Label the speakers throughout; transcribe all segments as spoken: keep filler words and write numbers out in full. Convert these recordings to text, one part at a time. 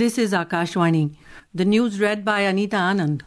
Speaker 1: This is Akashvani. The news read by Anita Anand.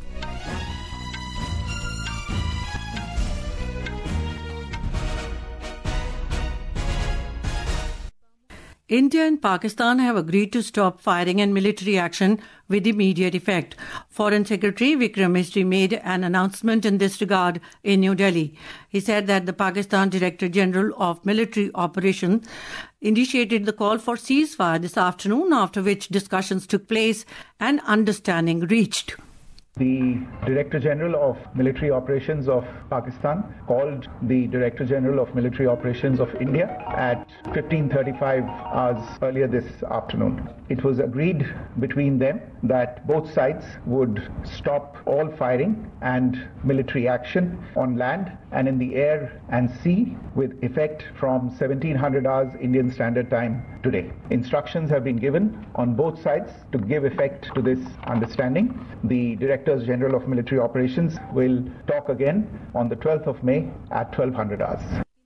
Speaker 1: India and Pakistan have agreed to stop firing and military action with immediate effect. Foreign Secretary Vikram Misri made an announcement in this regard in New Delhi. He said that the Pakistan Director General of Military Operations initiated the call for ceasefire this afternoon, after which discussions took place and understanding reached.
Speaker 2: The Director General of Military Operations of Pakistan called the Director General of Military Operations of India at fifteen thirty-five hours earlier this afternoon. It was agreed between them that both sides would stop all firing and military action on land and in the air and sea with effect from seventeen hundred hours Indian Standard Time today. Instructions have been given on both sides to give effect to this understanding. The Directors General of Military Operations will talk again on the twelfth of May at twelve hundred hours.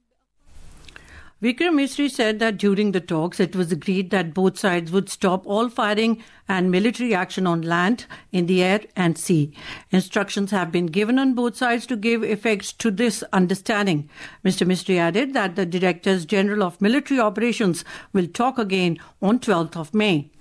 Speaker 1: Vikram Misri said that during the talks it was agreed that both sides would stop all firing and military action on land, in the air and sea. Instructions have been given on both sides to give effect to this understanding. Mister Misri added that the Directors General of Military Operations will talk again on twelfth of May.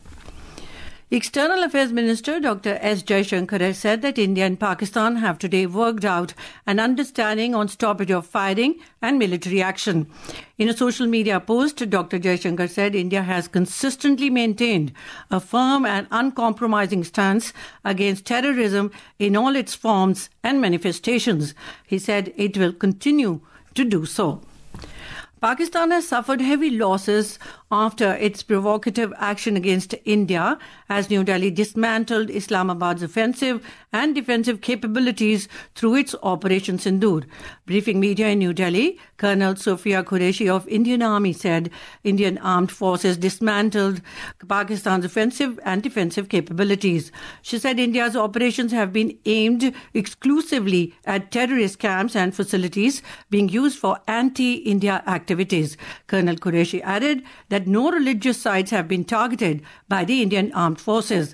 Speaker 1: External Affairs Minister Doctor S. Jaishankar has said that India and Pakistan have today worked out an understanding on stoppage of firing and military action. In a social media post, Doctor Jaishankar said India has consistently maintained a firm and uncompromising stance against terrorism in all its forms and manifestations. He said it will continue to do so. Pakistan has suffered heavy losses after its provocative action against India as New Delhi dismantled Islamabad's offensive and defensive capabilities through its Operation Sindoor. Briefing media in New Delhi, Colonel Sophia Qureshi of Indian Army said Indian armed forces dismantled Pakistan's offensive and defensive capabilities. She said India's operations have been aimed exclusively at terrorist camps and facilities being used for anti-India activities. Colonel Qureshi added that no religious sites have been targeted by the Indian armed forces.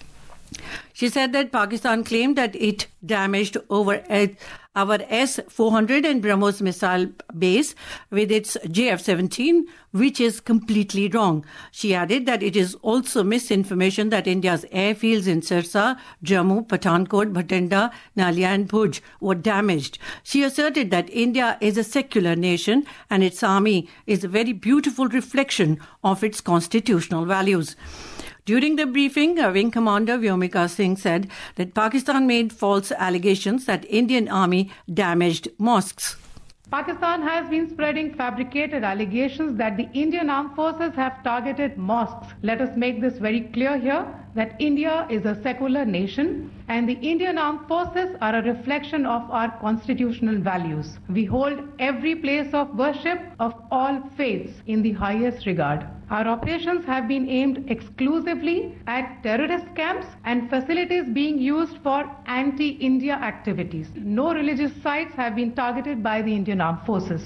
Speaker 1: She said that Pakistan claimed that it damaged over our S four hundred and BrahMos missile base with its J F seventeen, which is completely wrong. She added that it is also misinformation that India's airfields in Sirsa, Jammu, Pathankot, Bhatinda, Nalia and Bhuj were damaged. She asserted that India is a secular nation and its army is a very beautiful reflection of its constitutional values. During the briefing, Wing Commander Vyomika Singh said that Pakistan made false allegations that Indian army damaged mosques.
Speaker 3: Pakistan has been spreading fabricated allegations that the Indian armed forces have targeted mosques. Let us make this very clear here that India is a secular nation and the Indian armed forces are a reflection of our constitutional values. We hold every place of worship of all faiths in the highest regard. Our operations have been aimed exclusively at terrorist camps and facilities being used for anti-India activities. No religious sites have been targeted by the Indian armed forces.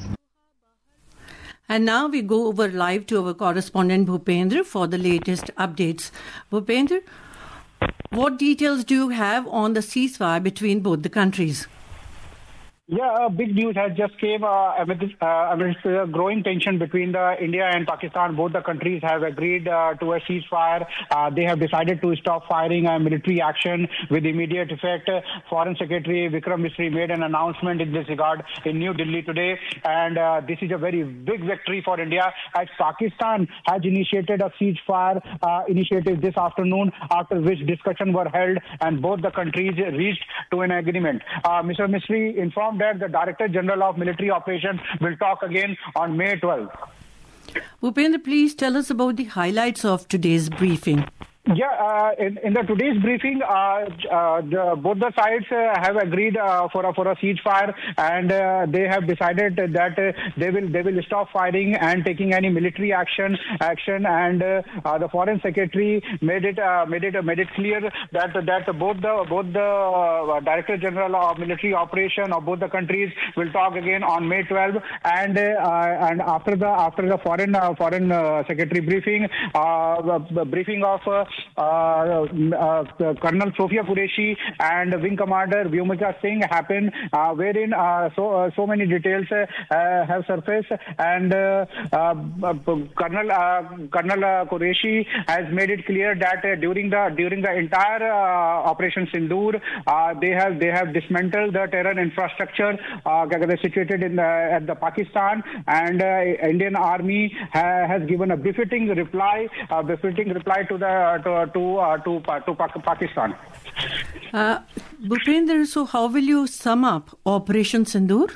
Speaker 1: And now we go over live to our correspondent Bhupendra for the latest updates. Bhupendra, what details do you have on the ceasefire between both the countries?
Speaker 4: Yeah, uh, big news has just came uh, amidst, uh, amidst uh, growing tension between the India and Pakistan. Both the countries have agreed uh, to a ceasefire. Uh, they have decided to stop firing and military action with immediate effect. Uh, Foreign Secretary Vikram Misri made an announcement in this regard in New Delhi today, and uh, this is a very big victory for India as Pakistan has initiated a ceasefire uh, initiative this afternoon, after which discussions were held and both the countries reached to an agreement. Uh, Mister Misri informed that the Director General of Military Operations will talk again on May twelfth.
Speaker 1: Bhupendra, please tell us about the highlights of today's briefing.
Speaker 4: Yeah, uh, in, in the today's briefing, uh, uh, the, both the sides uh, have agreed uh, for a for a ceasefire, and uh, they have decided that uh, they will they will stop firing and taking any military action action. And uh, uh, the Foreign Secretary made it uh, made it made it clear that that both the both the uh, Director General of Military Operation of both the countries will talk again on May twelfth. And uh, and after the after the Foreign uh, Foreign uh, Secretary briefing, uh, the briefing of uh, uh, uh, Colonel Sophia Qureshi and Wing Commander Vyomika Singh happened, uh, wherein uh, so uh, so many details uh, have surfaced, and uh, uh, Colonel uh, Colonel uh, Qureshi has made it clear that uh, during the during the entire uh, Operation Sindoor, uh, they have they have dismantled the terror infrastructure uh, situated in the, at the Pakistan, and uh, Indian Army ha has given a befitting reply, a befitting reply to the to to uh, to, to Pakistan.
Speaker 1: Uh, Bhupender, so how will you sum up Operation Sindoor?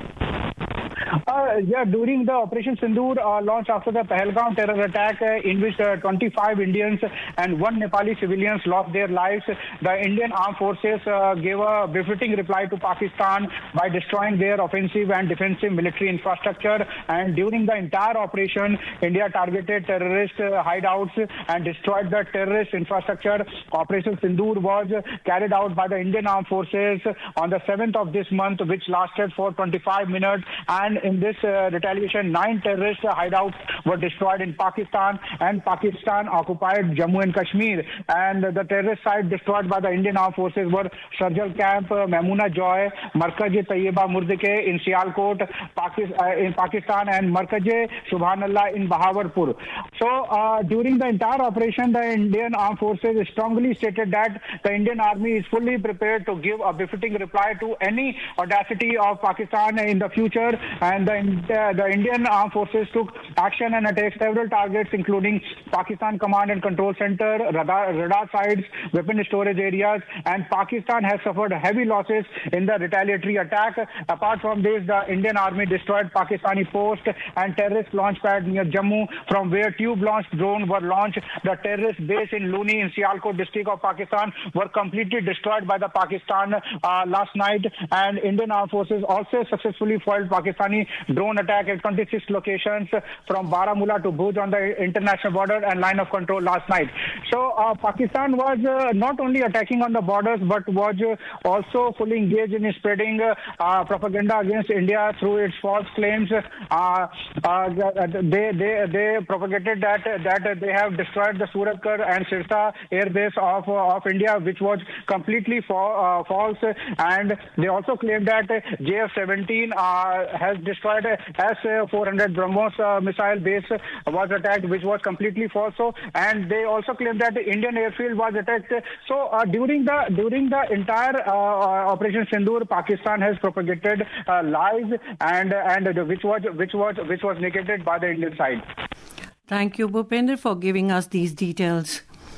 Speaker 4: Uh, yeah, during the Operation Sindoor uh, launched after the Pahalgam terror attack, uh, in which uh, twenty-five Indians and one Nepali civilians lost their lives, the Indian Armed Forces uh, gave a befitting reply to Pakistan by destroying their offensive and defensive military infrastructure. And during the entire operation, India targeted terrorist uh, hideouts and destroyed the terrorist infrastructure. Operation Sindoor was carried out by the Indian Armed Forces on the seventh of this month, which lasted for twenty-five minutes. And in this uh, retaliation, nine terrorist hideouts were destroyed in Pakistan, and Pakistan occupied Jammu and Kashmir. And the terrorist site destroyed by the Indian Armed Forces were Sharjal Camp, uh, Maimuna Joy, Markaz-e-Tayyiba Murdike in Sialkot, Pakistan, uh, in Pakistan, and Markaz-e Subhanallah in Bahawalpur. So uh, during the entire operation, the Indian Armed Forces strongly stated that the Indian Army is fully prepared to give a befitting reply to any audacity of Pakistan in the future. And the, uh, the Indian Armed Forces took action and attacked several targets, including Pakistan Command and Control Center, radar, radar sites, weapon storage areas, and Pakistan has suffered heavy losses in the retaliatory attack. Apart from this, the Indian Army destroyed Pakistani post and terrorist launch pad near Jammu, from where tube-launched drones were launched. The terrorist base in Luni in Sialkot district of Pakistan were completely destroyed by the Pakistan uh, last night, and Indian Armed Forces also successfully foiled Pakistani drone attack at twenty-six locations from Baramulla to Bhuj on the international border and line of control last night. So uh, Pakistan was uh, not only attacking on the borders, but was uh, also fully engaged in spreading uh, uh, propaganda against India through its false claims. Uh, uh, they, they, they propagated that that they have destroyed the Suratkar and Sirsa air base of, uh, of India, which was completely fa uh, false. And they also claimed that J F seventeen uh, has destroyed S four hundred BrahMos uh, missile base was attacked, which was completely false. So, and they also claimed that the Indian airfield was attacked. So uh, during the during the entire uh, Operation Sindoor, Pakistan has propagated uh, lies, and and which was which was which was negated by the Indian side.
Speaker 1: Thank you, Bhupender, for giving us these details.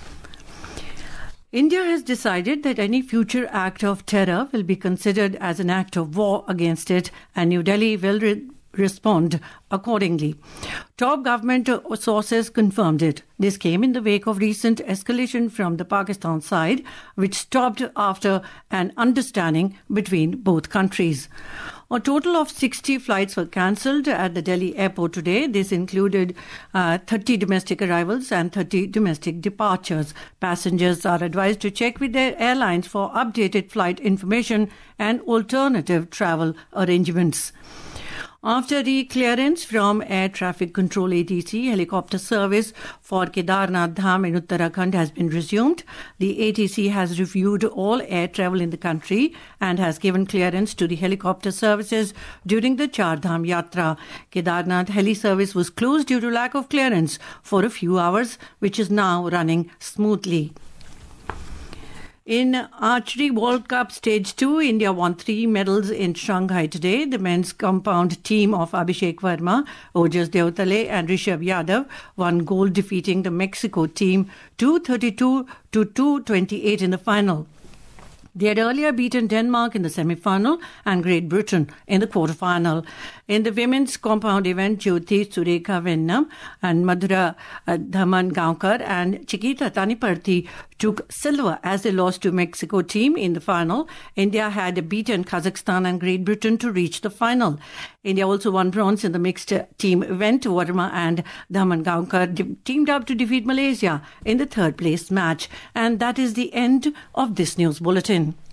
Speaker 1: India has decided that any future act of terror will be considered as an act of war against it, and New Delhi will re respond accordingly. Top government sources confirmed it. This came in the wake of recent escalation from the Pakistan side, which stopped after an understanding between both countries. A total of sixty flights were cancelled at the Delhi airport today. This included uh, thirty domestic arrivals and thirty domestic departures. Passengers are advised to check with their airlines for updated flight information and alternative travel arrangements. After the clearance from Air Traffic Control A T C, helicopter service for Kedarnath Dham in Uttarakhand has been resumed. The A T C has reviewed all air travel in the country and has given clearance to the helicopter services during the Char Dham Yatra. Kedarnath heli service was closed due to lack of clearance for a few hours, which is now running smoothly. In Archery World Cup Stage two, India won three medals in Shanghai today. The men's compound team of Abhishek Verma, Ojas Deotale and Rishabh Yadav won gold, defeating the Mexico team two thirty-two to two twenty-eight in the final. They had earlier beaten Denmark in the semi-final and Great Britain in the quarter-final. In the women's compound event, Jyoti Surekha Vennam and Madhura uh, Dhaman Gaonkar and Chiquita Taniparthi took silver as they lost to Mexico team in the final. India had beaten Kazakhstan and Great Britain to reach the final. India also won bronze in the mixed team event. Verma and Dhaman Gaonkar teamed up to defeat Malaysia in the third place match. And that is the end of this news bulletin.